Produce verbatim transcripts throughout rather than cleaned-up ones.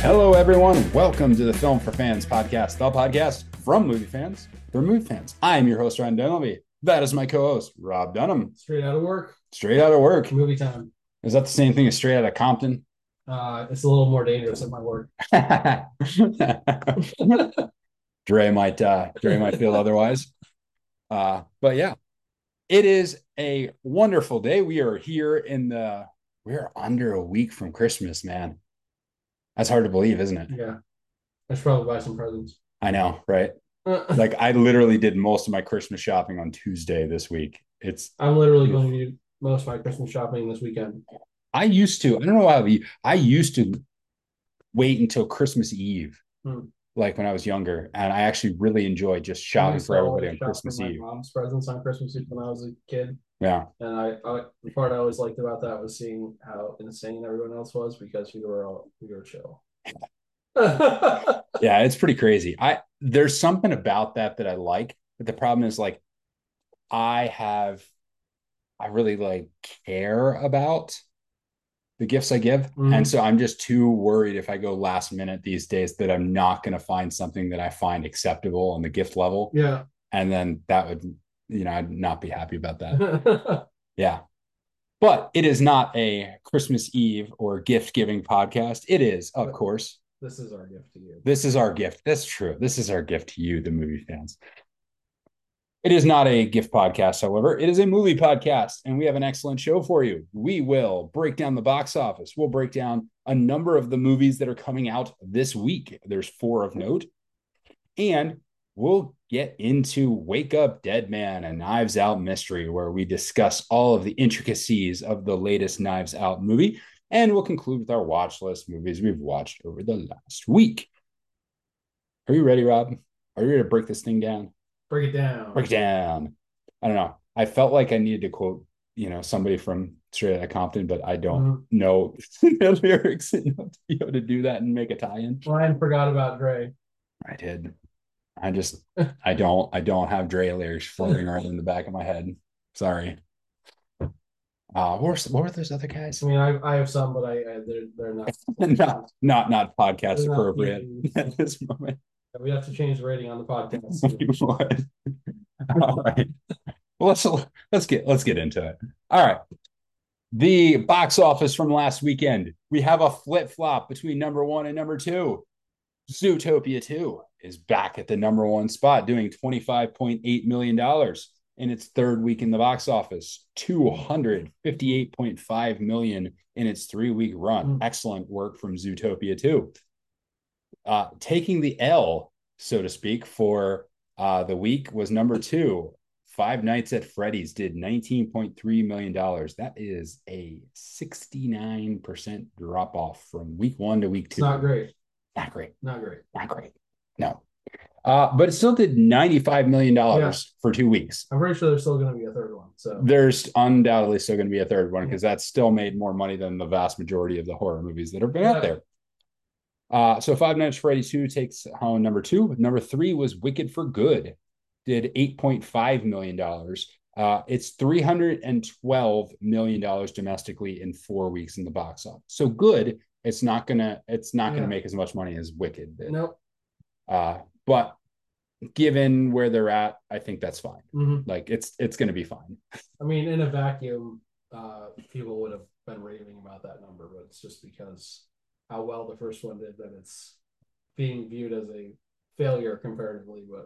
Hello, everyone. Welcome to the Film for Fans podcast, the podcast from movie fans for movie fans. I am your host, Ryan Dunleavy. That is my co-host, Rob Dunham. Straight out of work. Straight out of work. Movie time. Is that the same thing as straight out of Compton? Uh, it's a little more dangerous at my work. Dre might, uh, Dre might feel otherwise. Uh, but yeah, it is a wonderful day. We are here in the, we're under a week from Christmas, man. That's hard to believe, isn't it? Yeah. I should probably buy some presents. I know, right? Like I literally did most of my Christmas shopping on Tuesday this week. It's I'm literally going to do most of my Christmas shopping this weekend. I used to, I don't know how I used to wait until Christmas Eve, hmm. like when I was younger, and I actually really enjoyed just shopping for everybody on Christmas Eve. My mom's presents on Christmas Eve when I was a kid. Yeah. And I, I the part I always liked about that was seeing how insane everyone else was because we were all we were chill. Yeah, it's pretty crazy. I there's something about that that I like, but the problem is like I have I really like care about the gifts I give. Mm-hmm. And so I'm just too worried if I go last minute these days that I'm not going to find something that I find acceptable on the gift level. Yeah. And then that would, you know, I'd not be happy about that. Yeah. But it is not a Christmas Eve or gift giving podcast. It is, of but course. This is our gift to you. This is our gift. That's true. This is our gift to you, the movie fans. It is not a gift podcast, however. It is a movie podcast, and we have an excellent show for you. We will break down the box office. We'll break down a number of the movies that are coming out this week. There's four of note. And we'll get into Wake Up Dead Man, a Knives Out mystery, where we discuss all of the intricacies of the latest Knives Out movie. And we'll conclude with our watch list movies we've watched over the last week. Are you ready, Rob? Are you ready to break this thing down? Break it down. Break it down. I don't know. I felt like I needed to quote, you know, somebody from Straight Outta Compton, but I don't mm-hmm. know the lyrics enough to be able to do that and make a tie-in. Ryan forgot about Dre. I did. I just, I don't, I don't have Dre lyrics floating around in the back of my head. Sorry. Uh, what were, what were those other guys? I mean, I, I have some, but I, I they're, they're not, not, not, not podcast they're appropriate not at this moment. We have to change the rating on the podcast. All right. Well, let's let's get let's get into it. All right. The box office from last weekend. We have a flip-flop between number one and number two. Zootopia two is back at the number one spot, doing twenty-five point eight million dollars in its third week in the box office, two hundred fifty-eight point five million dollars in its three-week run. Mm. Excellent work from Zootopia two. Uh, taking the L, so to speak, for uh, the week was number two. Five Nights at Freddy's did nineteen point three million dollars. That is a sixty-nine percent drop off from week one to week two. It's not great. Not great. Not great. Not great. No. Uh, but it still did ninety-five million dollars yeah. for two weeks. I'm pretty sure there's still going to be a third one. So there's undoubtedly still going to be a third one because yeah. that's still made more money than the vast majority of the horror movies that have been yeah. out there. Uh, so Five Nights at Freddy's two takes home number two. Number three was Wicked for Good, did eight point five million dollars. Uh, it's three hundred twelve million dollars domestically in four weeks in the box office. So good. It's not gonna. It's not yeah. gonna make as much money as Wicked did. Nope. Uh, but given where they're at, I think that's fine. Mm-hmm. Like it's it's gonna be fine. I mean, in a vacuum, uh, people would have been raving about that number, but it's just because how well the first one did that it's being viewed as a failure comparatively, but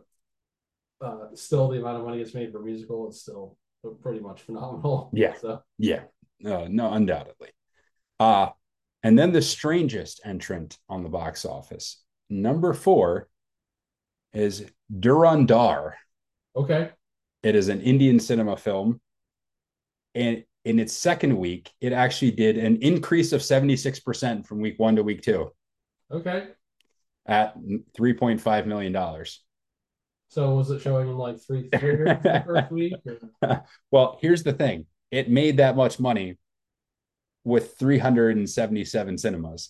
uh, still the amount of money it's made for musical is still pretty much phenomenal. Yeah. So. Yeah. Uh, no, undoubtedly. Uh, and then the strangest entrant on the box office, number four, is Durandar. Okay. It is an Indian cinema film. And in its second week, it actually did an increase of seventy-six percent from week one to week two. Okay. At three point five million dollars. So was it showing in like three theaters the first week? Or? Well, here's the thing. It made that much money with three hundred seventy-seven cinemas,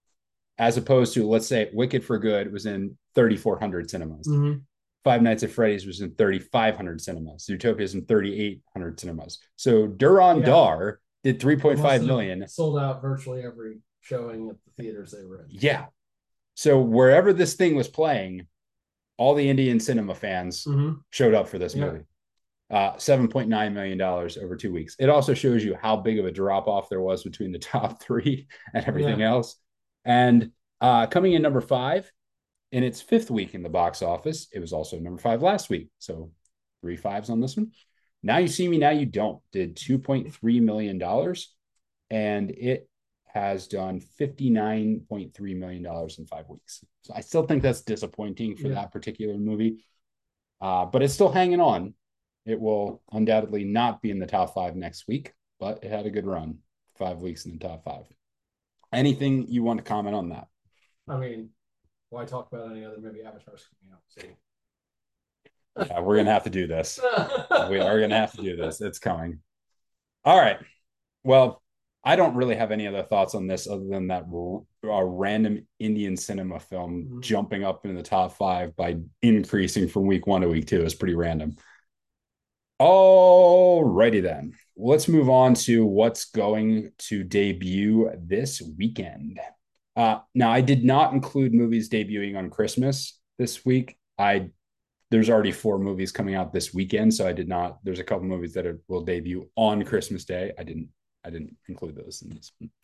as opposed to, let's say, Wicked for Good was in thirty-four hundred cinemas. Mm-hmm. Five Nights at Freddy's was in thirty-five hundred cinemas. Zootopia is in thirty-eight hundred cinemas. So Durandar yeah. did three point five million. Sold out virtually every showing at the theaters they were in. Yeah. So wherever this thing was playing, all the Indian cinema fans Mm-hmm. showed up for this Yeah. movie. Uh, seven point nine million dollars over two weeks. It also shows you how big of a drop off there was between the top three and everything Yeah. else. And uh, coming in number five in its fifth week in the box office, it was also number five last week. So three fives on this one. Now You See Me, Now You Don't did two point three million dollars, and it has done fifty-nine point three million dollars in five weeks. So I still think that's disappointing for Yeah. that particular movie, uh, but it's still hanging on. It will undoubtedly not be in the top five next week, but it had a good run, five weeks in the top five. Anything you want to comment on that? I mean, why talk about any other movie? Avatar's coming out. So. Yeah, we're gonna have to do this. We are gonna have to do this. It's coming. All right. Well, I don't really have any other thoughts on this other than that a random Indian cinema film mm-hmm. jumping up in the top five by increasing from week one to week two is pretty random. All righty then. Let's move on to what's going to debut this weekend. Uh, now, I did not include movies debuting on Christmas this week. I there's already four movies coming out this weekend, so I did not. There's a couple movies that are, will debut on Christmas Day. I didn't. I didn't include those in this one.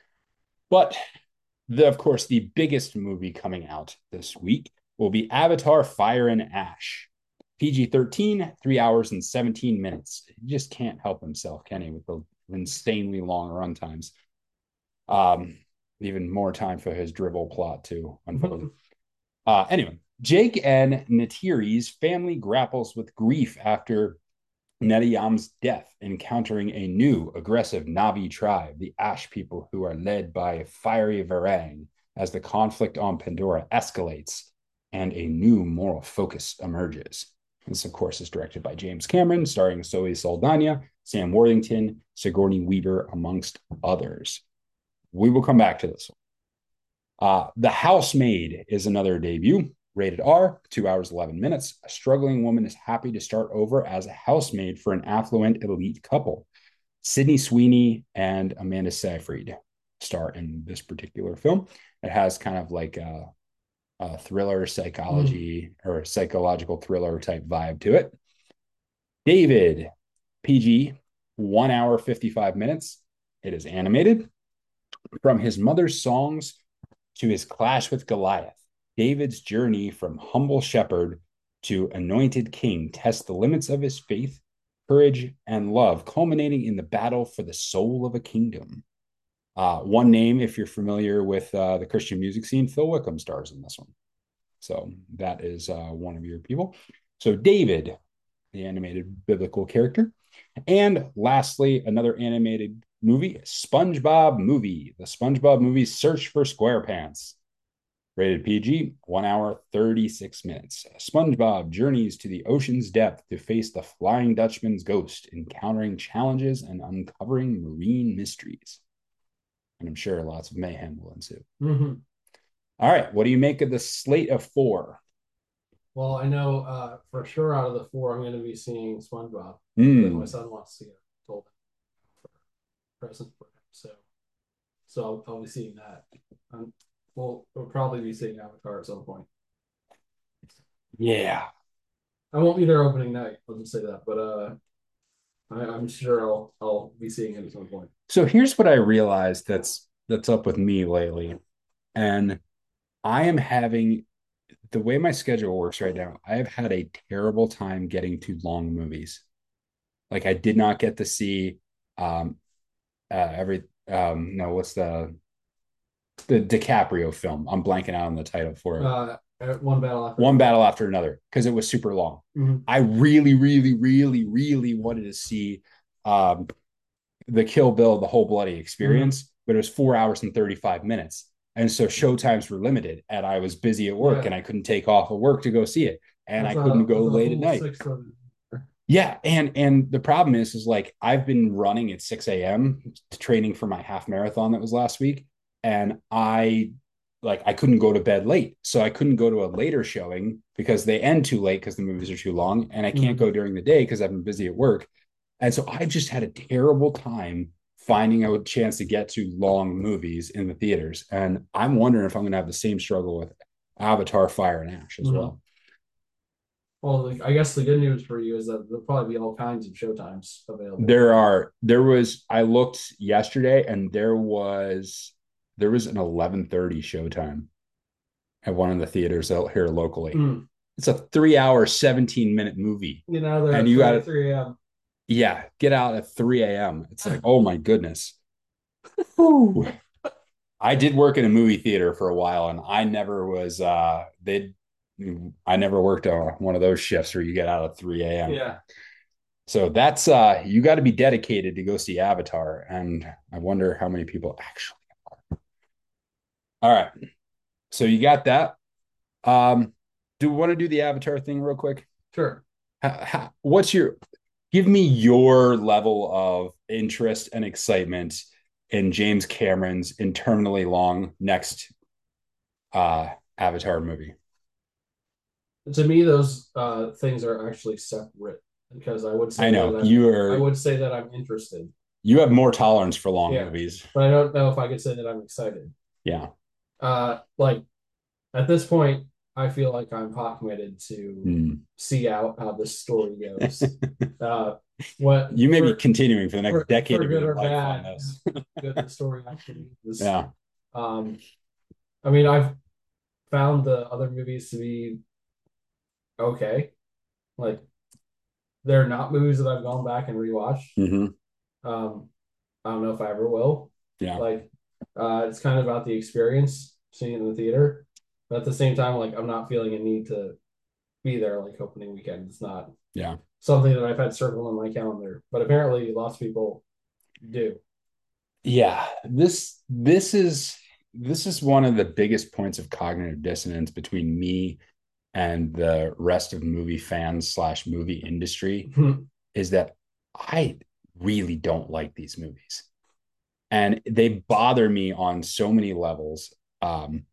But the, of course, the biggest movie coming out this week will be Avatar: Fire and Ash. P G thirteen, three hours and seventeen minutes. He just can't help himself, can he, with the insanely long run times. Um, even more time for his dribble plot to unfold. uh, anyway, Jake and Neytiri's family grapples with grief after Neteyam's death, encountering a new aggressive Na'vi tribe, the Ash people, who are led by Fiery Varang, as the conflict on Pandora escalates and a new moral focus emerges. This, of course, is directed by James Cameron, starring Zoe Saldana, Sam Worthington, Sigourney Weaver, amongst others. We will come back to this one. Uh, The Housemaid is another debut, rated R, two hours, eleven minutes. A struggling woman is happy to start over as a housemaid for an affluent elite couple. Sydney Sweeney and Amanda Seyfried star in this particular film. It has kind of like a, a thriller psychology mm. or psychological thriller type vibe to it. David, P G, one hour, fifty-five minutes. It is animated. From his mother's songs to his clash with Goliath, David's journey from humble shepherd to anointed king tests the limits of his faith, courage, and love, culminating in the battle for the soul of a kingdom. Uh, one name, if you're familiar with uh, the Christian music scene, Phil Wickham stars in this one. So that is uh, one of your people. So David, the animated biblical character. And lastly, another animated movie, SpongeBob Movie. The SpongeBob Movie Search for SquarePants. Rated P G, one hour, thirty-six minutes. SpongeBob journeys to the ocean's depth to face the Flying Dutchman's ghost, encountering challenges and uncovering marine mysteries. And I'm sure lots of mayhem will ensue. Mm-hmm. All right, what do you make of the slate of four? Well, I know uh, for sure out of the four, I'm going to be seeing SpongeBob. Mm. My son wants to see it. I told him for present for him. So, so I'll, I'll be seeing that. Um, we'll, we'll probably be seeing Avatar at some point. Yeah. I won't be there opening night. I'll just say that. But uh, I, I'm sure I'll I'll be seeing it at some point. So here's what I realized that's that's up with me lately. And I am having the way my schedule works right now, I have had a terrible time getting to long movies. Like I did not get to see um uh every um no, what's the the DiCaprio film? I'm blanking out on the title for it. Uh one battle after one battle after another, because it was super long. Mm-hmm. I really, really, really, really wanted to see um the Kill Bill, the whole bloody experience, mm-hmm. but it was four hours and thirty-five minutes. And so showtimes were limited, and I was busy at work, yeah. and I couldn't take off of work to go see it, and that's I couldn't a, go late at night. Yeah, and and the problem is, is like I've been running at six a.m. training for my half marathon that was last week, and I like I couldn't go to bed late, so I couldn't go to a later showing because they end too late because the movies are too long, and I can't mm-hmm. go during the day because I've been busy at work, and so I just had a terrible time finding a chance to get to long movies in the theaters. And I'm wondering if I'm going to have the same struggle with Avatar Fire and Ash as Mhm. well. Well, the, I guess the good news for you is that there'll probably be all kinds of showtimes available for There you. are there was I looked yesterday and there was there was an eleven thirty showtime at one of the theaters out here locally. Mm. It's a three hour, seventeen minute movie. You know, they're And at you got three to, three a.m. yeah, get out at three a m. It's like, oh my goodness. Whew. I did work in a movie theater for a while and I never was, uh, they, I never worked on one of those shifts where you get out at three a m. Yeah. So that's, uh, you got to be dedicated to go see Avatar. And I wonder how many people actually. All right. So you got that. Um, do we want to do the Avatar thing real quick? Sure. How, how, what's your give me your level of interest and excitement in James Cameron's interminably long next uh Avatar movie? To me, those uh, things are actually separate because I would I say that know I'm you I are would say that I'm interested. you have more tolerance for long Yeah. movies. But I don't know if I could say that I'm excited. Yeah. Uh, like at this point, I feel like I'm pot committed to Hmm. see out how this story goes. Uh, what You may be for continuing for the next for decade for of good your or life on bad, this. how good the story actually is. Yeah. Um, I mean, I've found the other movies to be okay. Like they're not movies that I've gone back and rewatched. Hmm. Um, I don't know if I ever will. Yeah. Like, uh, it's kind of about the experience seeing it in the theater, but at the same time, like I'm not feeling a need to be there like opening weekend. It's not Yeah. something that I've had circled on my calendar, but apparently lots of people do. Yeah. This this is this is one of the biggest points of cognitive dissonance between me and the rest of movie fans slash movie industry is that I really don't like these movies. And they bother me on so many levels. Um,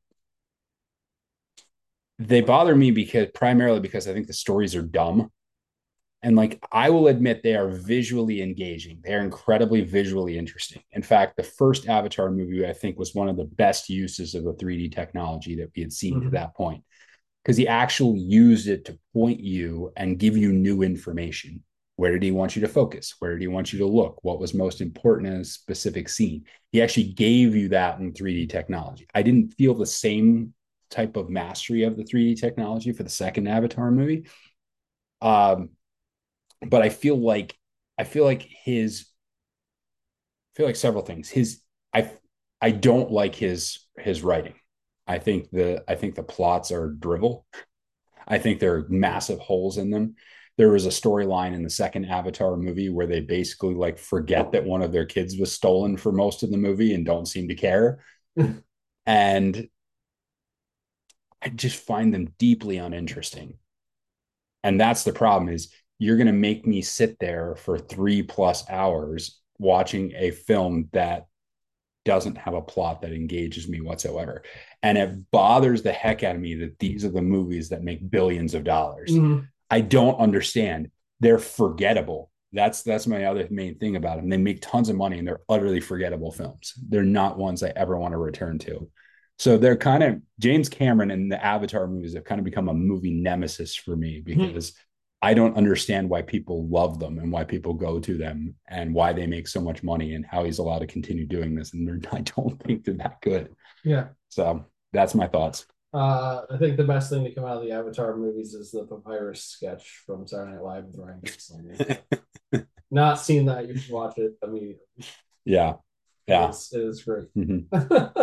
they bother me because primarily because I think the stories are dumb. And like I will admit they are visually engaging. They're incredibly visually interesting. In fact, the first Avatar movie I think was one of the best uses of the three D technology that we had seen to Mm-hmm. that point because he actually used it to point you and give you new information. Where did he want you to focus? Where did he want you to look? What was most important in a specific scene? He actually gave you that in three D technology. I didn't feel the same type of mastery of the three D technology for the second Avatar movie. Um, but I feel like I feel like his I feel like several things. His I I don't like his his writing. I think the I think the plots are drivel. I think there are massive holes in them. There was a storyline in the second Avatar movie where they basically like forget that one of their kids was stolen for most of the movie and don't seem to care. And I just find them deeply uninteresting. And that's the problem is you're going to make me sit there for three plus hours watching a film that doesn't have a plot that engages me whatsoever. And it bothers the heck out of me that these are the movies that make billions of dollars. Mm-hmm. I don't understand. They're forgettable. That's that's my other main thing about them. They make tons of money and they're utterly forgettable films. They're not ones I ever want to return to. So they're kind of James Cameron and the Avatar movies have kind of become a movie nemesis for me because I don't understand why people love them and why people go to them and why they make so much money and how he's allowed to continue doing this. And I don't think they're that good. Yeah. So that's my thoughts. Uh, I think the best thing to come out of the Avatar movies is the papyrus sketch from Saturday Night Live with Ryan Gosling. Not seen that, you should watch it immediately. Yeah. It Yeah. is, it is great. Mm-hmm.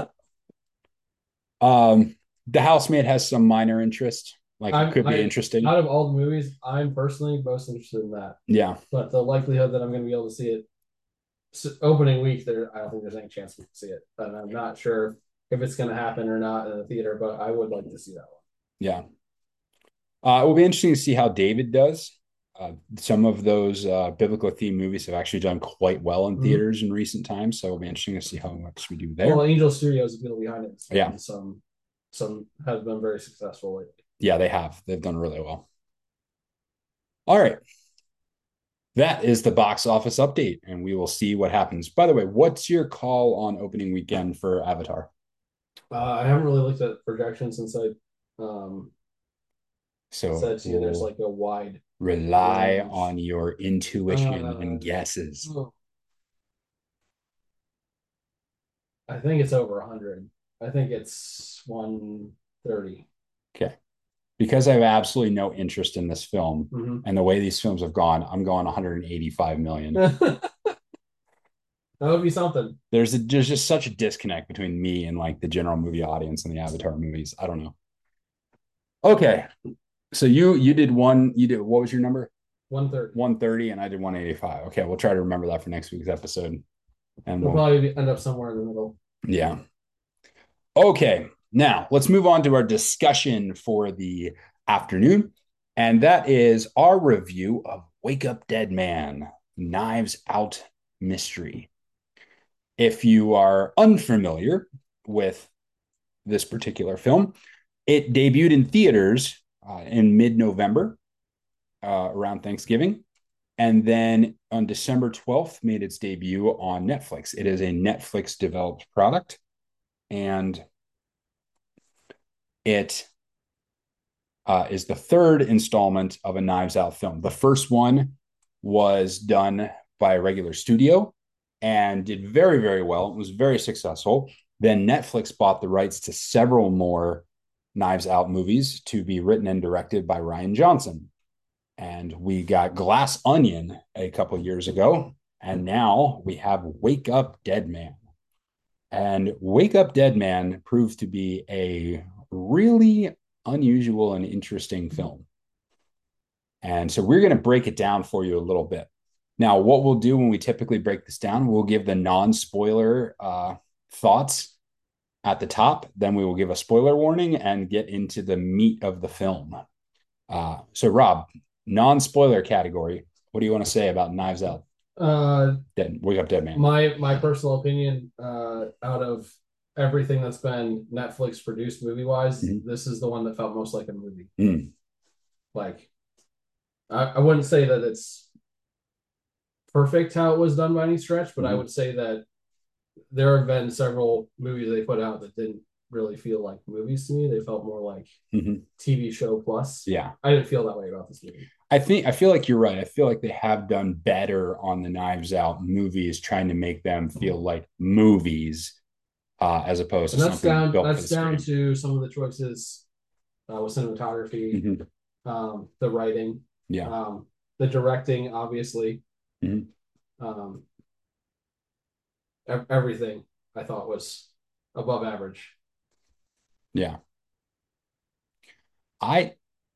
um, The Housemaid has some minor interest. Like it I'm, could be I, interesting. out of all the movies, I'm personally most interested in that. Yeah. But the likelihood that I'm going to be able to see it opening week, there, I don't think there's any chance we can see it. And I'm not sure if it's going to happen or not in the theater, but I would like to see that one. Yeah. Uh, it will be interesting to see how David does. Uh, some of those uh, biblical theme movies have actually done quite well in theaters mm-hmm. in recent times, so it'll be interesting to see how much we do there. Well, Angel Studios is people behind it. So yeah, some some have been very successful lately. Yeah, they have. They've done really well. All right. that is the box office update, and we will see what happens. By the way, what's your call on opening weekend for Avatar? Uh, I haven't really looked at projections since I um, So said to you there's we'll like a wide rely range. on your intuition Uh, and guesses. oh, I think it's over one hundred. I think it's one thirty. Okay. Because I have absolutely no interest in this film Mm-hmm. and the way these films have gone, I'm going one hundred eighty-five million. That would be something. There's a, there's just such a disconnect between me and like the general movie audience and the Avatar movies. I don't know. Okay. So you you did one, you did what was your number? one thirty. one thirty and I did one eighty-five. Okay, we'll try to remember that for next week's episode. And We'll we'll probably end up somewhere in the middle. yeah. Okay. Now let's move on to our discussion for the afternoon. And that is our review of Wake Up Dead Man, Knives Out Mystery. If you are unfamiliar with this particular film, it debuted in theaters uh, in mid November, uh, around Thanksgiving. And then on December twelfth, made its debut on Netflix. It is a Netflix developed product. And it uh, is the third installment of a Knives Out film. The first one was done by a regular studio and did very, very well. It was very successful. Then Netflix bought the rights to several more Knives Out movies to be written and directed by Rian Johnson. And we got Glass Onion a couple years ago. And now we have Wake Up Dead Man. And Wake Up Dead Man proved to be a really unusual and interesting film. And so we're going to break it down for you a little bit. Now, what we'll do when we typically break this down, we'll give the non-spoiler uh, thoughts at the top. Then we will give a spoiler warning and get into the meat of the film. Uh, so, Rob, non-spoiler category, what do you want to say about Knives Out? Uh, Dead, Wake Up Dead Man. My my personal opinion, uh, out of everything that's been Netflix produced movie wise, mm-hmm. this is the one that felt most like a movie. Mm. Like, I, I wouldn't say that it's perfect how it was done by any stretch, but mm-hmm. I would say that there have been several movies they put out that didn't really feel like movies to me. They felt more like mm-hmm. T V show plus. Yeah. I didn't feel that way about this movie. I think I feel like you're right. I feel like they have done better on the Knives Out movies, trying to make them feel like movies, uh, as opposed and to that's something down. built That's down screen. to some of the choices uh, with cinematography, mm-hmm. um, the writing, yeah, um, the directing, obviously, mm-hmm. um, everything I thought was above average. Yeah, I.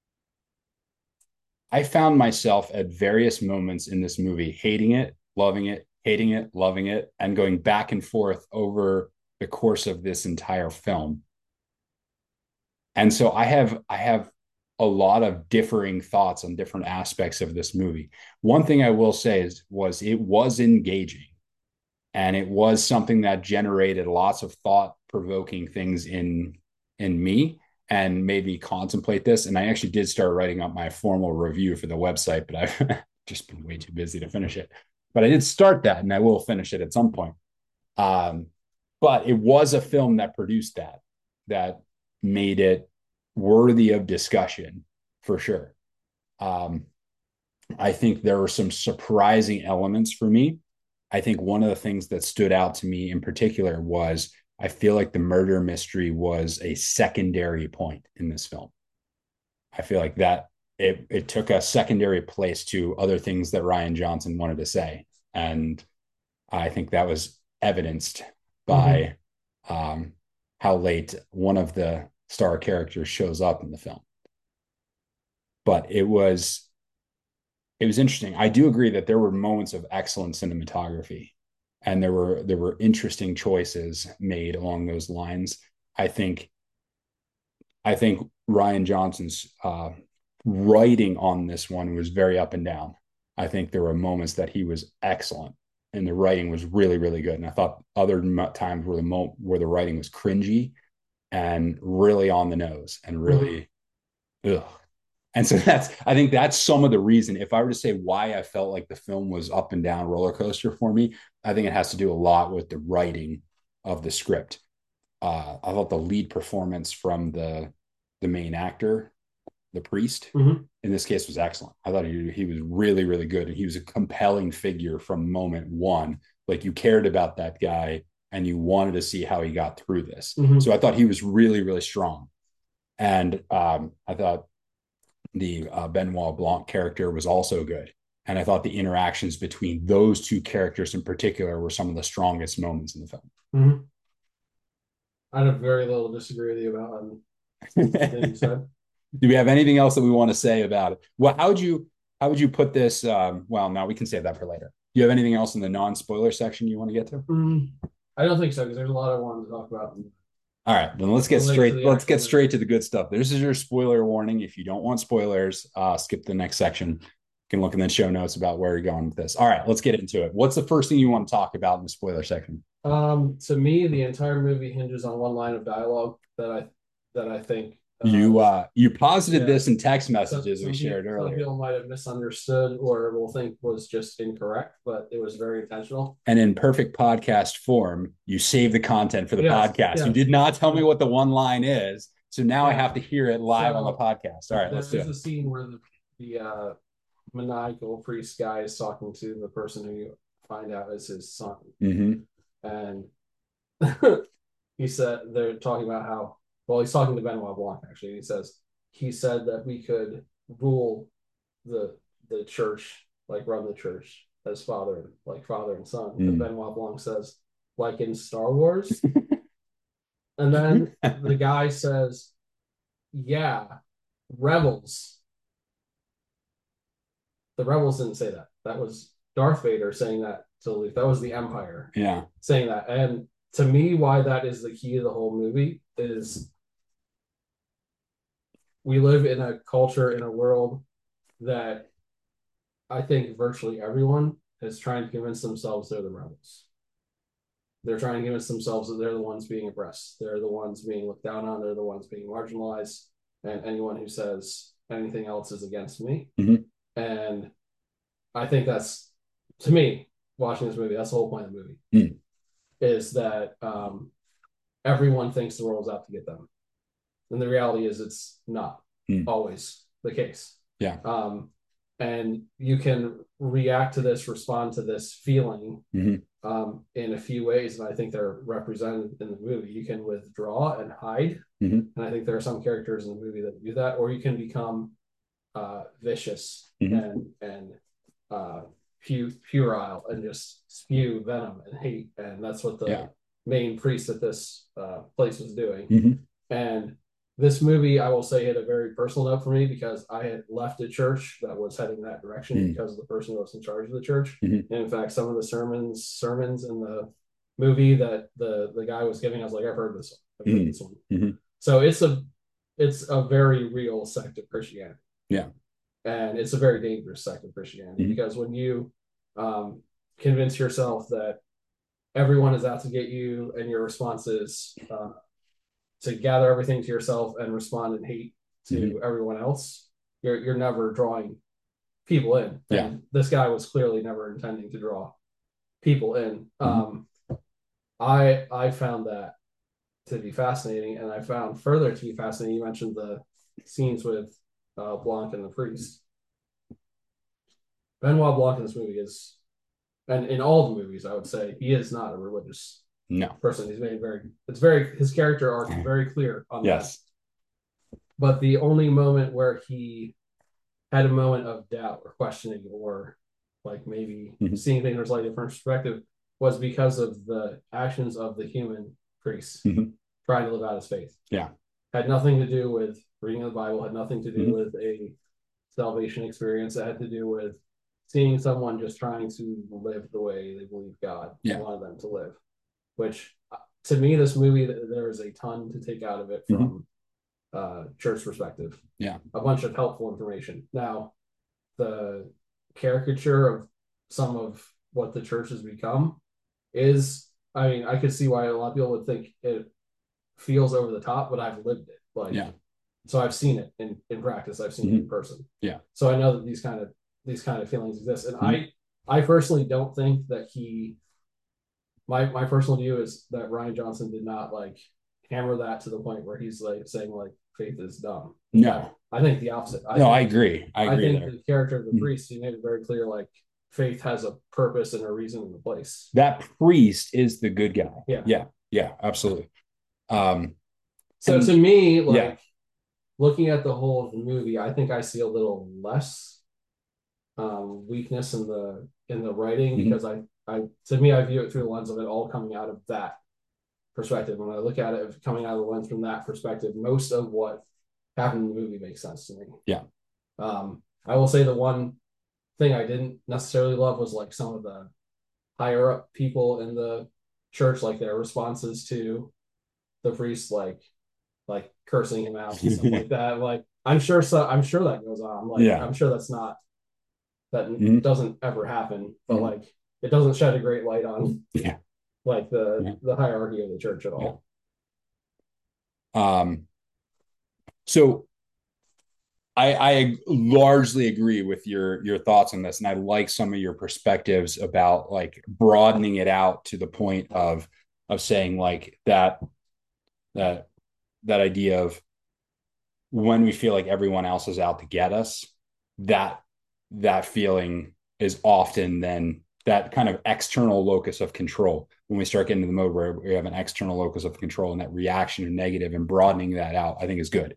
I found myself at various moments in this movie hating it, loving it, hating it, loving it, and going back and forth over the course of this entire film. And so I have I have a lot of differing thoughts on different aspects of this movie. One thing I will say is was it was engaging, and it was something that generated lots of thought-provoking things in in me and made me contemplate this. And I actually did start writing up my formal review for the website, but I've just been way too busy to finish it. But I did start that, and I will finish it at some point. Um, but it was a film that produced that, that made it worthy of discussion for sure. Um, I think there were some surprising elements for me. I think one of the things that stood out to me in particular was I feel like the murder mystery was a secondary point in this film. I feel like that it, it took a secondary place to other things that Rian Johnson wanted to say. And I think that was evidenced by mm-hmm. um, how late one of the star characters shows up in the film. But it was, it was interesting. I do agree that there were moments of excellent cinematography. And there were there were interesting choices made along those lines. I think I think Rian Johnson's uh, writing on this one was very up and down. I think there were moments that he was excellent, and the writing was really really good. And I thought other times where the mo- where the writing was cringy and really on the nose and really, mm-hmm. ugh. And so that's, I think that's some of the reason. If I were to say why I felt like the film was up and down roller coaster for me, I think it has to do a lot with the writing of the script. Uh, I thought the lead performance from the the main actor, the priest, Mm-hmm. in this case was excellent. I thought he he was really really good, and he was a compelling figure from moment one. Like you cared about that guy, and you wanted to see how he got through this. Mm-hmm. So I thought he was really really strong, and um, I thought the uh, Benoit Blanc character was also good. And I thought the interactions between those two characters in particular were some of the strongest moments in the film. Mm-hmm. I have very little to disagree with you about anything you said. Do we have anything else that we want to say about it? Well, how would you how would you put this? Um, well, no, we can save that for later. Do you have anything else in the non-spoiler section you want to get to? Mm, I don't think so because there's a lot I wanted to talk about. All right, then let's get straight. Let's get straight to the good stuff. This is your spoiler warning. If you don't want spoilers, uh, skip the next section. You can look in the show notes about where you're going with this. All right, let's get into it. What's the first thing you want to talk about in the spoiler section? Um, to me, the entire movie hinges on one line of dialogue that I that I think uh, you uh you posited yeah. this in text messages some, we some shared people, earlier. Some people might have misunderstood or will think was just incorrect, but it was very intentional. And in perfect podcast form, you save the content for the yes, podcast. Yes. You did not tell me what the one line is, so now yeah. I have to hear it live so, on the podcast. All right, let's do it. There's a scene where the the uh, maniacal priest guy is talking to the person who you find out is his son. Mm-hmm. And he said they're talking about how well he's talking to Benoit Blanc actually. He says he said that we could rule the the church, like run the church as father, like father and son. Mm. And Benoit Blanc says, like in Star Wars. And then the guy says, yeah, rebels. The rebels didn't say that. That was Darth Vader saying that to Luke. That was the Empire. Yeah. Saying that. And to me, why that is the key to the whole movie is we live in a culture, in a world that I think virtually everyone is trying to convince themselves they're the rebels. They're trying to convince themselves that they're the ones being oppressed. They're the ones being looked down on. They're the ones being marginalized. And anyone who says anything else is against me. Mm-hmm. And I think that's, to me, watching this movie, that's the whole point of the movie, mm. is that um, everyone thinks the world's out to get them. And the reality is it's not mm. always the case. Yeah. Um, and you can react to this, respond to this feeling mm-hmm. um, in a few ways. And I think they're represented in the movie. You can withdraw and hide. Mm-hmm. And I think there are some characters in the movie that do that, or you can become uh, vicious mm-hmm. and, and uh, pu- puerile and just spew venom and hate. And that's what the yeah. main priest at this uh, place was doing. Mm-hmm. And this movie, I will say, hit a very personal note for me because I had left a church that was heading that direction mm-hmm. because of the person who was in charge of the church. Mm-hmm. And in fact, some of the sermons sermons in the movie that the, the guy was giving, I was like, I've heard this one. I've heard mm-hmm. this one. Mm-hmm. So it's a it's a very real sect of Christianity. Yeah. And it's a very dangerous sect of Christianity mm-hmm. because when you um, convince yourself that everyone is out to get you and your response is uh, to gather everything to yourself and respond in hate to mm-hmm. everyone else, you're you're never drawing people in. Yeah. And this guy was clearly never intending to draw people in. Mm-hmm. Um, I I found that to be fascinating, and I found further to be fascinating. You mentioned the scenes with uh, Blanc and the priest. Benoit Blanc in this movie is, and in all the movies, I would say he is not a religious no person. He's made very, it's very, his character arc is very clear on yes. that. But the only moment where he had a moment of doubt or questioning or like maybe mm-hmm. seeing things from a slightly different perspective was because of the actions of the human priest mm-hmm. trying to live out his faith. Yeah. Had nothing to do with reading the Bible, had nothing to do mm-hmm. with a salvation experience. It had to do with seeing someone just trying to live the way they believe God yeah. wanted them to live. Which, to me, this movie, there is a ton to take out of it from mm-hmm. uh, church perspective. Yeah. A bunch of helpful information. Now, the caricature of some of what the church has become is, I mean, I could see why a lot of people would think it feels over the top, but I've lived it. Like, yeah. so I've seen it in, in practice. I've seen mm-hmm. it in person. Yeah. So I know that these kind of these kind of feelings exist. And mm-hmm. I I personally don't think that he my my personal view is that Rian Johnson did not like hammer that to the point where he's like saying like faith is dumb. No. I think the opposite. I no, think, I agree. I agree. I think there. the character of the mm-hmm. priest, he made it very clear like faith has a purpose and a reason in the place. That priest is the good guy. Yeah. Yeah. Yeah, absolutely. Um so and, to me, like yeah. looking at the whole of the movie, I think I see a little less um, weakness in the in the writing mm-hmm. because I, I to me I view it through the lens of it all coming out of that perspective. When I look at it coming out of the lens from that perspective, most of what happened in the movie makes sense to me. Yeah. Um, I will say the one thing I didn't necessarily love was like some of the higher up people in the church, like their responses to the priest, like like cursing him out and stuff like that. Like I'm sure so I'm sure that goes on. Like yeah. I'm sure that's not that mm-hmm. doesn't ever happen, but mm-hmm. like it doesn't shed a great light on yeah. like the yeah. the hierarchy of the church at all. Yeah. Um so I, I largely agree with your your thoughts on this, and I like some of your perspectives about like broadening it out to the point of of saying like that that that idea of when we feel like everyone else is out to get us, that that feeling is often then that kind of external locus of control. When we start getting to the mode where we have an external locus of control and that reaction and negative and broadening that out, I think is good.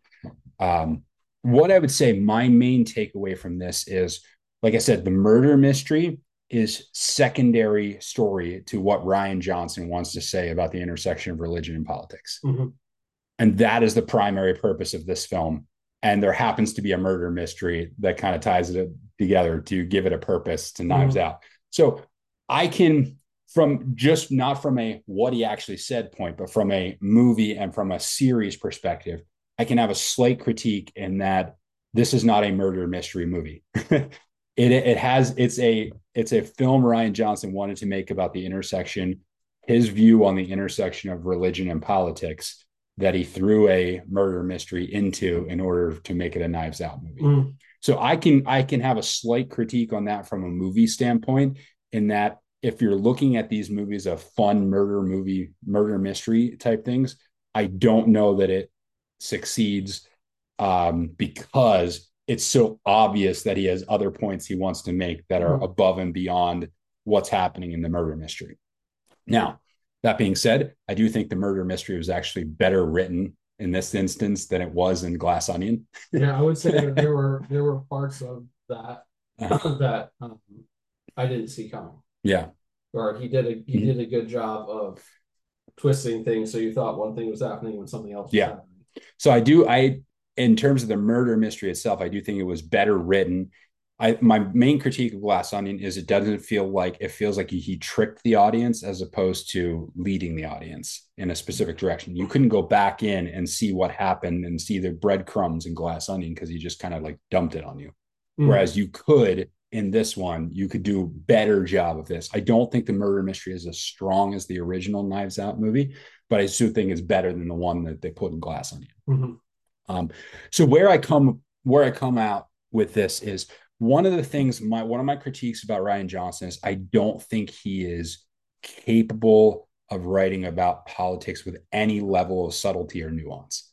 Um, what I would say my main takeaway from this is, like I said, the murder mystery is secondary story to what Rian Johnson wants to say about the intersection of religion and politics. Mm-hmm. And that is the primary purpose of this film. And there happens to be a murder mystery that kind of ties it together to give it a purpose to Knives mm-hmm. Out. So I can, from just not from a what he actually said point, but from a movie and from a series perspective, I can have a slight critique in that this is not a murder mystery movie. it it has it's a it's a film Rian Johnson wanted to make about the intersection, his view on the intersection of religion and politics, that he threw a murder mystery into in order to make it a Knives Out movie. Mm. So I can I can have a slight critique on that from a movie standpoint, in that if you're looking at these movies of fun murder movie, murder mystery type things, I don't know that it succeeds um, because it's so obvious that he has other points he wants to make that are above and beyond what's happening in the murder mystery. Now, that being said, I do think the murder mystery was actually better written in this instance than it was in Glass Onion. Yeah, I would say that there were there were parts of that uh-huh. that um, I didn't see coming. Yeah, or he did a he mm-hmm. did a good job of twisting things so you thought one thing was happening when something else was yeah. happening. So I do, I, in terms of the murder mystery itself, I do think it was better written. I, my main critique of Glass Onion is it doesn't feel like, it feels like he, he tricked the audience as opposed to leading the audience in a specific direction. You couldn't go back in and see what happened and see the breadcrumbs in Glass Onion because he just kind of like dumped it on you. Mm-hmm. Whereas you could, in this one, you could do a better job of this. I don't think the murder mystery is as strong as the original Knives Out movie, but I still think it's better than the one that they put in Glass Onion. Mm-hmm. Um, so where I come where I come out with this is one of the things my one of my critiques about Rian Johnson is I don't think he is capable of writing about politics with any level of subtlety or nuance.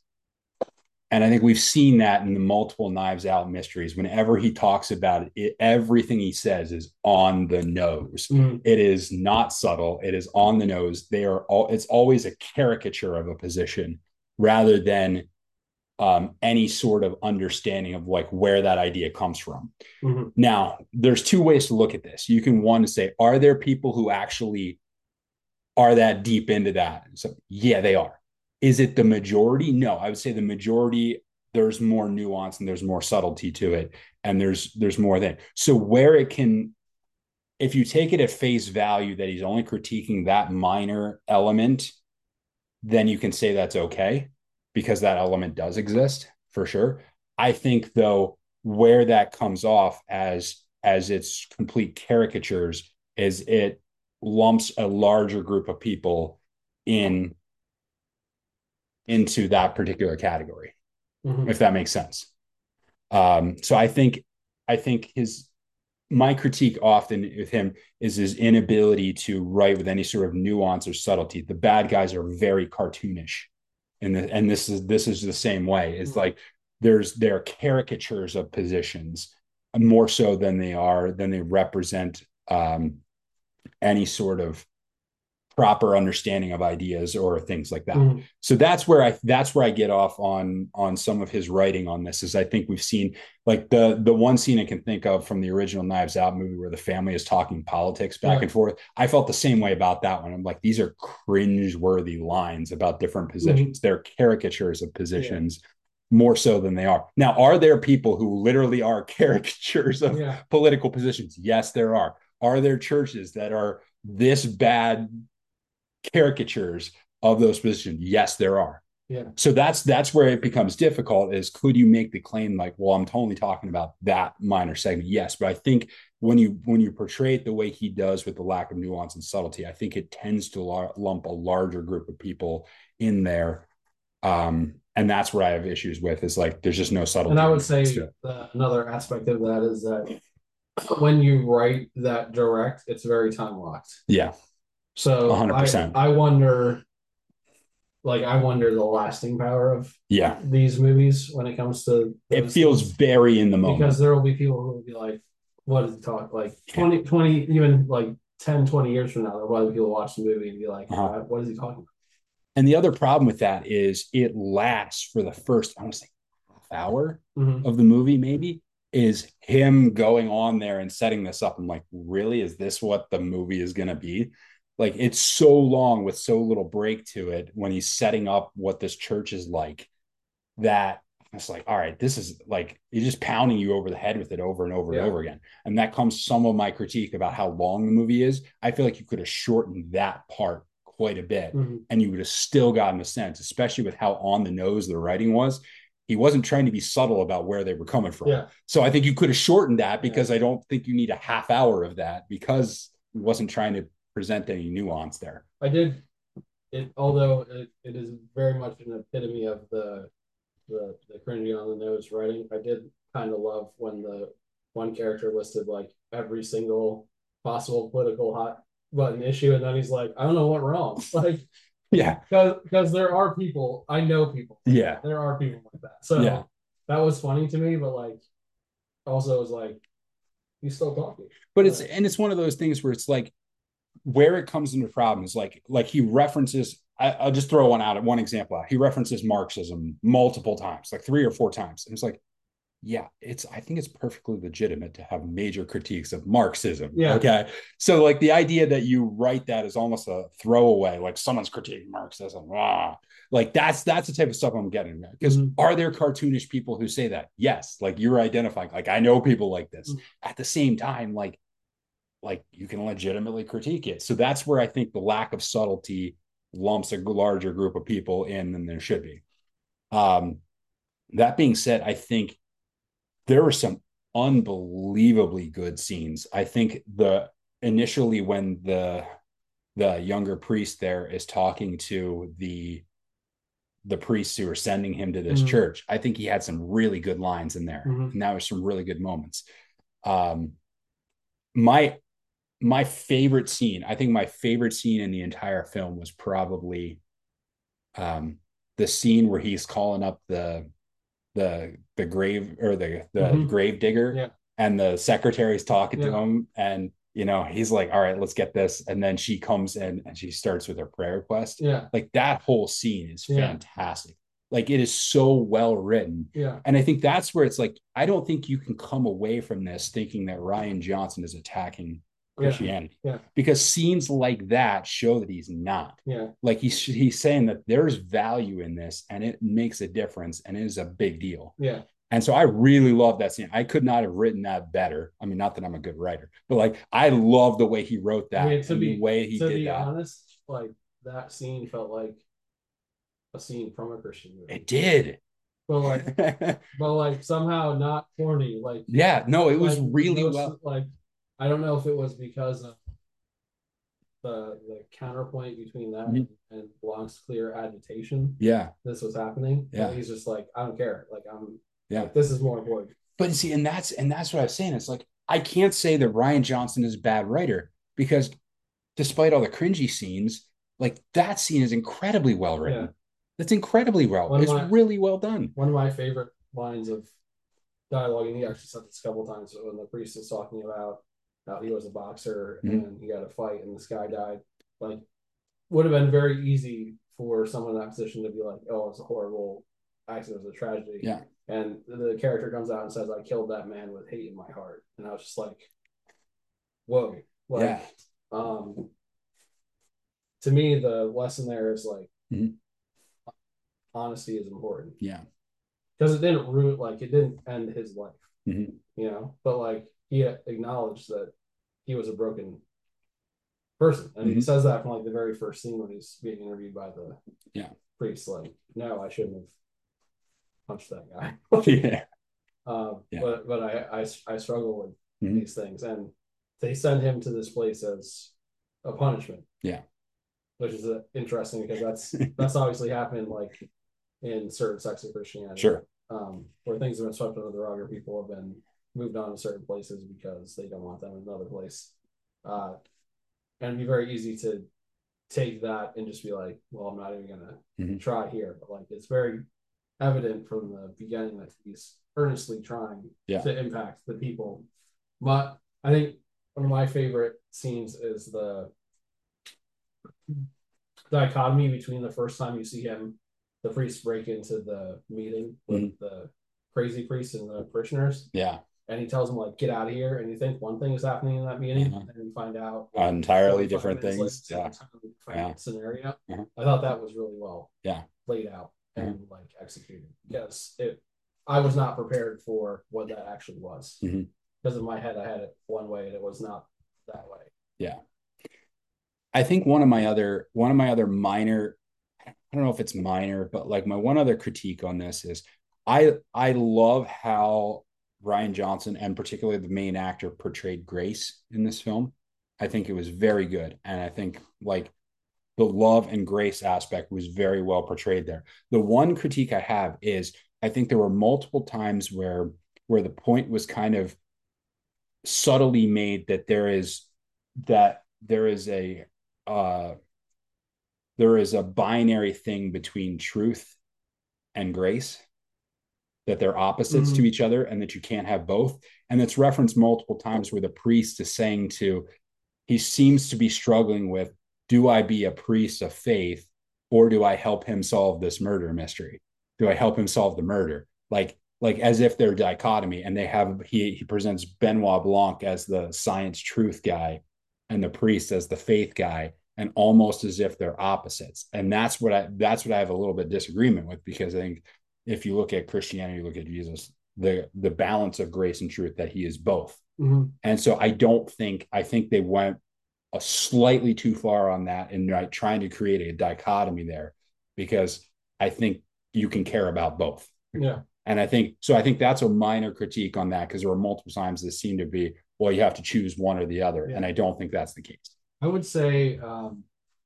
And I think we've seen that in the multiple Knives Out mysteries. Whenever he talks about it, it everything he says is on the nose. Mm-hmm. It is not subtle. It is on the nose. They are all, it's always a caricature of a position rather than um, any sort of understanding of like where that idea comes from. Mm-hmm. Now, there's two ways to look at this. You can one say, are there people who actually are that deep into that? So yeah, they are. Is it the majority? No, I would say the majority, there's more nuance and there's more subtlety to it. And there's, there's more than. So where it can, if you take it at face value that he's only critiquing that minor element, then you can say that's okay because that element does exist for sure. I think though, where that comes off as, as its complete caricatures is it lumps a larger group of people in into that particular category. Mhm. if that makes sense. Um, so I think I think his my critique often with him is his inability to write with any sort of nuance or subtlety. The bad guys are very cartoonish, and the, and this is this is the same way. It's Mhm. like there's they're caricatures of positions more so than they are than they represent um, any sort of proper understanding of ideas or things like that. Mhm. So that's where I that's where I get off on on some of his writing on this. Is I think we've seen like the the one scene I can think of from the original Knives Out movie where the family is talking politics back Yeah. and forth. I felt the same way about that one. I'm like, these are cringe-worthy lines about different positions. Mhm. They're caricatures of Yeah. positions more so than they are. Now, are there people who literally are caricatures of Yeah. political positions? Yes, there are. Are there churches that are this bad caricatures of those positions? Yes, there are. Yeah. So that's that's where it becomes difficult is could you make the claim like, well, I'm totally talking about that minor segment? Yes, but I think when you when you portray it the way he does with the lack of nuance and subtlety, I think it tends to lump a larger group of people in there. Um, and that's where I have issues with is like there's just no And subtlety I or would nuance to say it. that another aspect of that is that when you write that direct, it's very time locked. Yeah, So I one hundred percent. I wonder, like I wonder the lasting power of Yeah, these movies when it comes to it those feels scenes, very in the because moment. there will be people who will be like, what is he talk like Yeah. twenty twenty even like ten twenty years from now, there will be people watch the movie and be like, Uh-huh. uh, what is he talking about? And the other problem with that is it lasts for the first, I want to say, half hour Mm-hmm. of the movie, maybe, is him going on there and setting this up. I'm like, really? Is this what the movie is going to be? Like, it's so long with so little break to it when he's setting up what this church is like that it's like, all right, this is like, he's just pounding you over the head with it over and over and Yeah. over again. And that comes some of my critique about how long the movie is. I feel like you could have shortened that part quite a bit Mm-hmm. and you would have still gotten a sense, especially with how on the nose the writing was. He wasn't trying to be subtle about where they were coming from. Yeah. So I think you could have shortened that because Yeah. I don't think you need a half hour of that because he wasn't trying to present any nuance there. I did it, although it, it is very much an epitome of the the the cringy on the nose writing. I did kind of love when the one character listed like every single possible political hot button issue, and then he's like, I don't know what wrong. Like, Yeah. because because there are people, I know people. Like Yeah. that. There are people like that. So Yeah. that was funny to me, but like also it was like he's still talking. But it's, Like, and it's one of those things where it's like, where it comes into problem is like like he references I, I'll just throw one out one example out. He references Marxism multiple times, like three or four times. And it's like, yeah, it's I think it's perfectly legitimate to have major critiques of Marxism. yeah, Okay. So like the idea that you write that as almost a throwaway, like someone's critiquing Marxism. Ah. Like that's that's the type of stuff I'm getting at. Because mm-hmm. are there cartoonish people who say that? Yes. Like you're identifying, like I know people like this. Mm-hmm. At the same time, like like you can legitimately critique it. So that's where I think the lack of subtlety lumps a larger group of people in than there should be. Um, that being said, I think there were some unbelievably good scenes. I think the initially when the the younger priest there is talking to the the priests who are sending him to this Mm-hmm. church, I think he had some really good lines in there, Mm-hmm. and that was some really good moments. Um, my my favorite scene, I think my favorite scene in the entire film was probably um, the scene where he's calling up the the the grave or the the mm-hmm. grave digger, Yeah. and the secretary's talking Yeah. to him, and you know he's like, all right, let's get this, and then she comes in and she starts with her prayer request. Yeah. Like that whole scene is Yeah. fantastic. Like it is so well written. Yeah. And I think that's where it's like, I don't think you can come away from this thinking that Rian Johnson is attacking Christianity. Yeah. Yeah. Because scenes like that show that he's not. Yeah. Like he's he's saying that there's value in this and it makes a difference and it is a big deal. Yeah. And so I really love that scene. I could not have written that better. I mean, not that I'm a good writer, but like I love the way he wrote that. I mean, to and be, the way he to did be that. honest, like that scene felt like a scene from a Christian movie. It did. But like but like somehow not corny. Like yeah, no, it was like really most, well. like I don't know if it was because of the the counterpoint between that Mhm. and Blanc's clear agitation. Yeah. This was happening. Yeah. And he's just like, I don't care. Like I'm Yeah. like this is more important. But see, and that's and that's what I was saying. It's like I can't say that Rian Johnson is a bad writer because despite all the cringy scenes, like that scene is incredibly well written. Yeah. That's incredibly well. One of It's my really well done. one of my favorite lines of dialogue, and he actually said this a couple of times when the priest is talking about how he was a boxer Mhm. and he got a fight and this guy died. Like, would have been very easy for someone in that position to be like, "Oh, it's a horrible accident, it was a tragedy." Yeah. And the character comes out and says, "I killed that man with hate in my heart," and I was just like, "Whoa!" Like, Yeah. um, to me, the lesson there is like Mhm. honesty is important Yeah. because it didn't ruin, like, it didn't end his life, Mhm. you know. But like, he acknowledged that he was a broken person, and he Mhm. says that from like the very first scene when he's being interviewed by the Yeah. priest. Like, no, I shouldn't have punched that guy. Yeah. Um, Yeah. but but I, I I struggle with Mhm. these things, and they send him to this place as a punishment. Yeah. Which is uh, interesting because that's that's obviously happened like in certain sects of Christianity. Sure. Um, where things have been swept under the rug, or people have been moved on to certain places because they don't want them in another place. Uh, and it'd be very easy to take that and just be like, well, I'm not even gonna mm-hmm. try here. But like, it's very evident from the beginning that he's earnestly trying yeah. to impact the people. But I think one of my favorite scenes is the dichotomy between the first time you see him, the priest break into the meeting with mm-hmm. the crazy priest and the parishioners. Yeah. And he tells them, like, get out of here. And you think one thing is happening in that meeting, uh-huh. and then you find out like, entirely different things. Yeah. Entirely different yeah. scenario. Uh-huh. I thought that was really well yeah. laid out and uh-huh. like executed. Because it I was not prepared for what that actually was. Mm-hmm. Because in my head I had it one way and it was not that way. Yeah. I think one of my other one of my other minor, I don't know if it's minor, but like my one other critique on this is I I love how Rian Johnson and particularly the main actor portrayed Grace in this film. I think it was very good. And I think like the love and grace aspect was very well portrayed there. The one critique I have is I think there were multiple times where where the point was kind of subtly made that there is that there is a uh, there is a binary thing between truth and grace, that they're opposites mm-hmm. to each other and that you can't have both. And it's referenced multiple times where the priest is saying to, he seems to be struggling with, do I be a priest of faith or do I help him solve this murder mystery? Do I help him solve the murder? Like, like as if they're dichotomy, and they have, he, he presents Benoit Blanc as the science truth guy and the priest as the faith guy, and almost as if they're opposites. And that's what I, that's what I have a little bit of disagreement with, because I think if you look at Christianity, look at Jesus, the, the balance of grace and truth, that he is both. Mm-hmm. And so I don't think, I think they went a slightly too far on that and like trying to create a dichotomy there, because I think you can care about both. Yeah. And I think, so I think that's a minor critique on that, because there were multiple times that seemed to be, well, you have to choose one or the other. Yeah. And I don't think that's the case. I would say, um,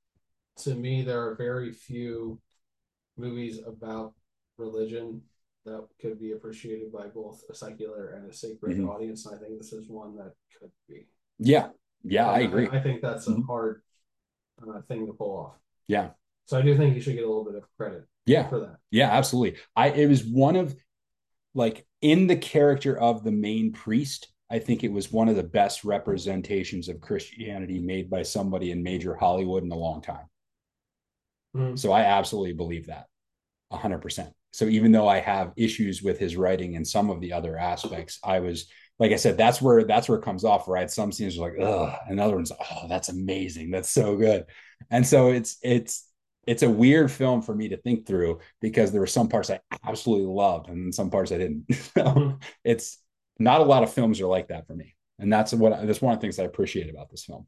to me, there are very few movies about religion that could be appreciated by both a secular and a sacred mm-hmm. audience. And I think this is one that could be. Yeah. Yeah, and I agree. I, I think that's a mm-hmm. hard uh, thing to pull off. Yeah. So I do think you should get a little bit of credit yeah. for that. Yeah, absolutely. I, it was one of, like, in the character of the main priest, I think it was one of the best representations of Christianity made by somebody in major Hollywood in a long time. Mm-hmm. So I absolutely believe that one hundred percent. So even though I have issues with his writing and some of the other aspects, I was, like I said, that's where that's where it comes off, right? Some scenes are like, ugh, and other ones, oh, that's amazing. That's so good. And so it's it's it's a weird film for me to think through, because there were some parts I absolutely loved and some parts I didn't. So mm-hmm. It's not a lot of films are like that for me. And that's what that's one of the things I appreciate about this film.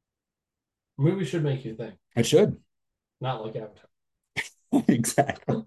A movie should make you think. It should. Not like Avatar. Exactly.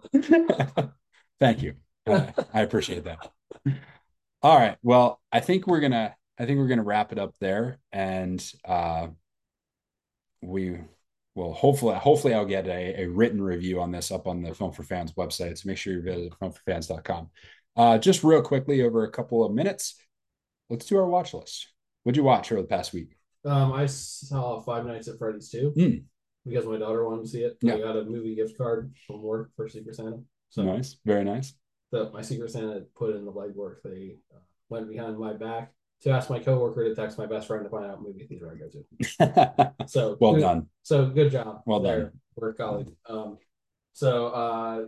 Thank you. I, I appreciate that. All right. Well, I think we're gonna I think we're gonna wrap it up there. And uh we will hopefully, hopefully I'll get a, a written review on this up on the Film for Fans website. So make sure you visit film for fans dot com. Uh, just real quickly, over a couple of minutes, let's do our watch list. What'd you watch over the past week? Um, I saw Five Nights at Freddy's too Mm. because my daughter wanted to see it. Yeah. I got a movie gift card from work for Secret Santa. So nice, very nice. The, my Secret Santa put in the legwork. They uh, went behind my back to ask my coworker to text my best friend to find out movie theater I go to. So well good, done. So good job. Well there, done. work colleague. Um, so uh,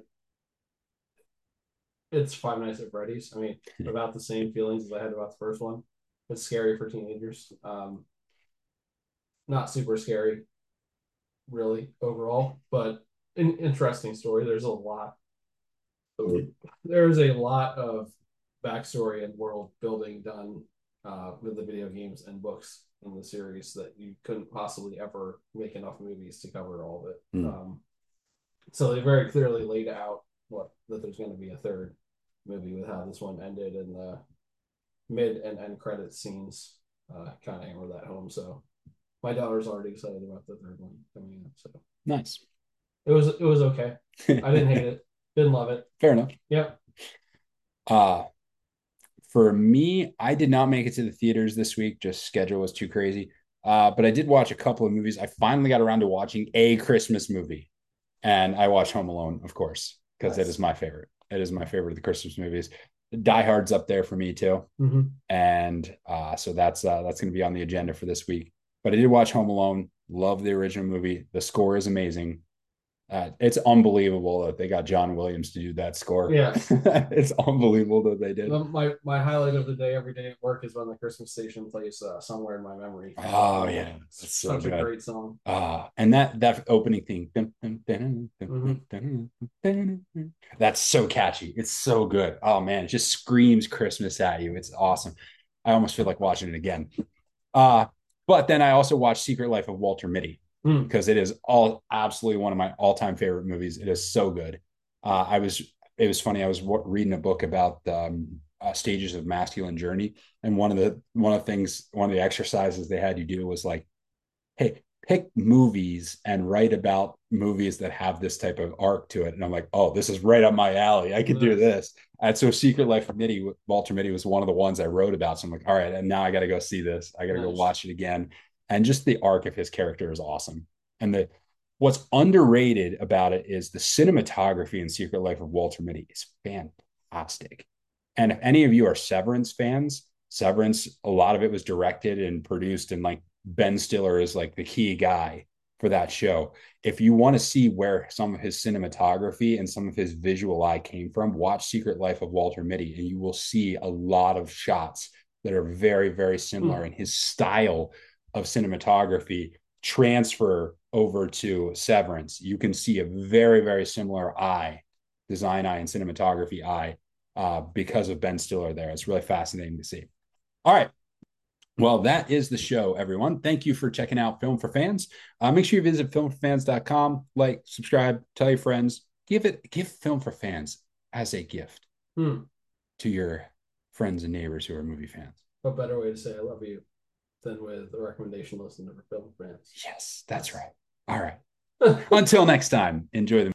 it's Five Nights at Freddy's. I mean, about the same feelings as I had about the first one. It's scary for teenagers. Um, not super scary, really, overall, but an interesting story. There's a lot. There's a lot of backstory and world building done uh, with the video games and books in the series that you couldn't possibly ever make enough movies to cover all of it. Mm. Um, so they very clearly laid out what that there's going to be a third movie with how this one ended, and the mid and end credit scenes uh, kind of hammer that home. So my daughter's already excited about the third one coming up. So nice. It was it was okay. I didn't hate it. Didn't love it. Fair enough. Yep. Uh for me, I did not make it to the theaters this week. Just schedule was too crazy. Uh, but I did watch a couple of movies. I finally got around to watching a Christmas movie, and I watched Home Alone, of course, because nice. It is my favorite. It is my favorite of the Christmas movies. Die Hard's up there for me too, mm-hmm. and uh, so that's uh, that's going to be on the agenda for this week. But I did watch Home Alone. Love the original movie. The score is amazing. Uh, it's unbelievable that they got John Williams to do that score. Yeah, it's unbelievable that they did. My my highlight of the day every day at work is when the Christmas station plays uh, "Somewhere in My Memory." Oh yeah, it's so such good. A great song. Ah, uh, and that that opening theme, mm-hmm. that's so catchy. It's so good. Oh man, it just screams Christmas at you. It's awesome. I almost feel like watching it again. Uh but then I also watched Secret Life of Walter Mitty. Because mm. it is all absolutely one of my all-time favorite movies. It is so good. Uh, I was it was funny. I was w- reading a book about um, uh, stages of masculine journey, and one of the one of the things, one of the exercises they had you do was like, hey, pick movies and write about movies that have this type of arc to it. And I'm like, oh, this is right up my alley. I could nice. do this. And so Secret Life of Mitty, Walter Mitty was one of the ones I wrote about. So I'm like, all right, and now I got to go see this. I got to nice. go watch it again. And just the arc of his character is awesome. And the what's underrated about it is the cinematography in Secret Life of Walter Mitty is fantastic. And if any of you are Severance fans, Severance, a lot of it was directed and produced, and like Ben Stiller is like the key guy for that show. If you want to see where some of his cinematography and some of his visual eye came from, watch Secret Life of Walter Mitty, and you will see a lot of shots that are very, very similar. Mm. And his style of cinematography transfer over to Severance. You can see a very, very similar eye, design eye and cinematography eye, uh, because of Ben Stiller there. It's really fascinating to see. All right. Well, that is the show, everyone. Thank you for checking out Film for Fans. Uh, make sure you visit film for fans dot com, like, subscribe, tell your friends, give it, give Film for Fans as a gift hmm. to your friends and neighbors who are movie fans. What better way to say I love you than with a recommendation listed for Film Fans? Yes, that's right. All right. Until next time, enjoy the